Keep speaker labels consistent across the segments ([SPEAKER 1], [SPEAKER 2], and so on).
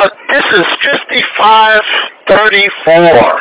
[SPEAKER 1] This is 5534.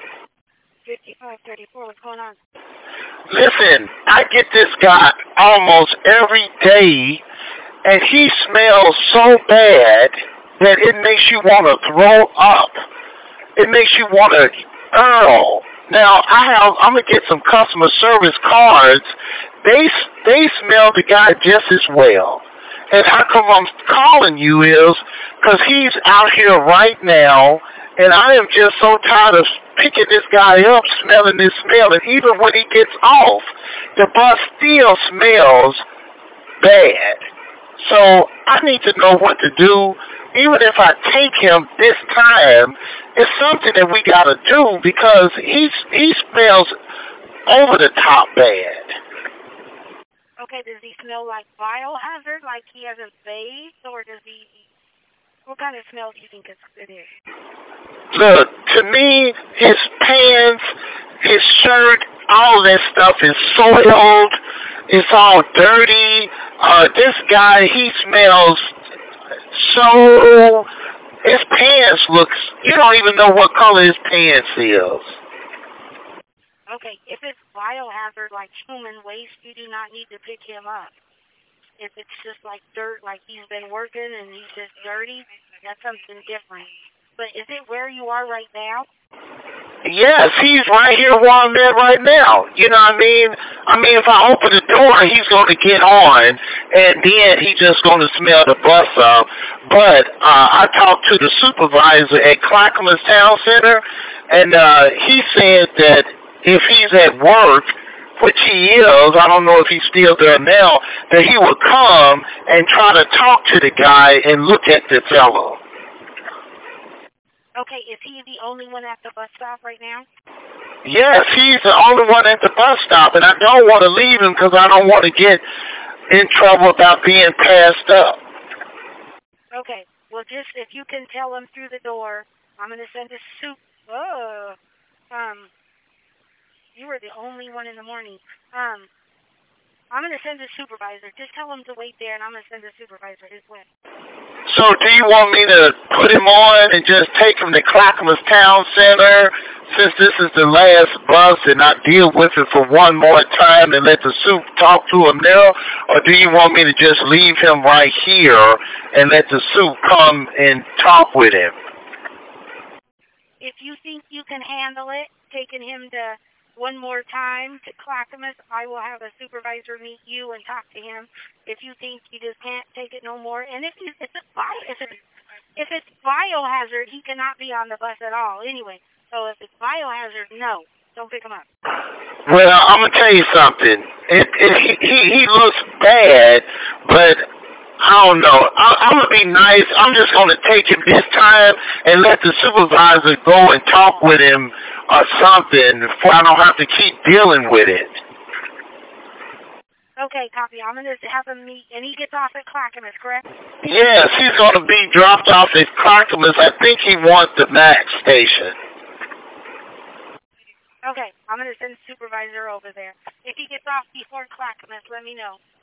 [SPEAKER 2] 5534, what's going on?
[SPEAKER 1] Listen, I get this guy almost every day, and he smells so bad that it makes you want to throw up. It makes you want to hurl. Now, I'm going to get some customer service cards. They smell the guy just as well. And how come I'm calling you is because he's out here right now, and I am just so tired of picking this guy up, smelling this smell. And even when he gets off, the bus still smells bad. So I need to know what to do. Even if I take him this time, it's something that we got to do because he smells over the top bad.
[SPEAKER 2] Okay, does he smell like biohazard, like he hasn't bathed, or does he... What kind of smell do you think it is?
[SPEAKER 1] Look, to me, his pants, his shirt, all that stuff is soiled. It's all dirty. This guy, he smells so... His pants looks... You don't even know what color his pants is.
[SPEAKER 2] Okay, if it's biohazard like human waste, you do not need to pick him up. If it's just like dirt, like he's been working and he's just dirty, that's something different. But is it where you are right now?
[SPEAKER 1] Yes, he's right here where I'm at right now. You know what I mean? I mean, if I open the door, he's going to get on, and then he's just going to smell the bus up. But I talked to the supervisor at Clackamas Town Center, and he said that if he's at work, which he is, I don't know if he's still there now, that he would come and try to talk to the guy and look at the fellow.
[SPEAKER 2] Okay, is he the only one at the bus stop right now?
[SPEAKER 1] Yes, he's the only one at the bus stop, and I don't want to leave him because I don't want to get in trouble about being passed up.
[SPEAKER 2] Okay, well, just if you can tell him through the door, I'm going to send a soup. You were the only one in the morning. I'm going to send a supervisor. Just tell him to wait there, and I'm going to send a supervisor his way.
[SPEAKER 1] So do you want me to put him on and just take him to Clackamas Town Center since this is the last bus and not deal with it for one more time and let the soup talk to him there? Or do you want me to just leave him right here and let the soup come and talk with him?
[SPEAKER 2] If you think you can handle it, taking him to one more time to Clackamas, I will have a supervisor meet you and talk to him. If you think you just can't take it no more, and if it's biohazard, he cannot be on the bus at all. Anyway, so if it's biohazard, no, don't pick him up.
[SPEAKER 1] Well, I'm gonna tell you something. He looks bad, but I don't know. I'm gonna be nice. I'm just gonna take him this time and let the supervisor go and talk with him or something, before I don't have to keep dealing with it.
[SPEAKER 2] Okay, copy. I'm going to have him meet, and he gets off at Clackamas, correct?
[SPEAKER 1] Yes, he's going to be dropped off at Clackamas. I think he wants the Max station.
[SPEAKER 2] Okay, I'm going to send the supervisor over there. If he gets off before Clackamas, let me know.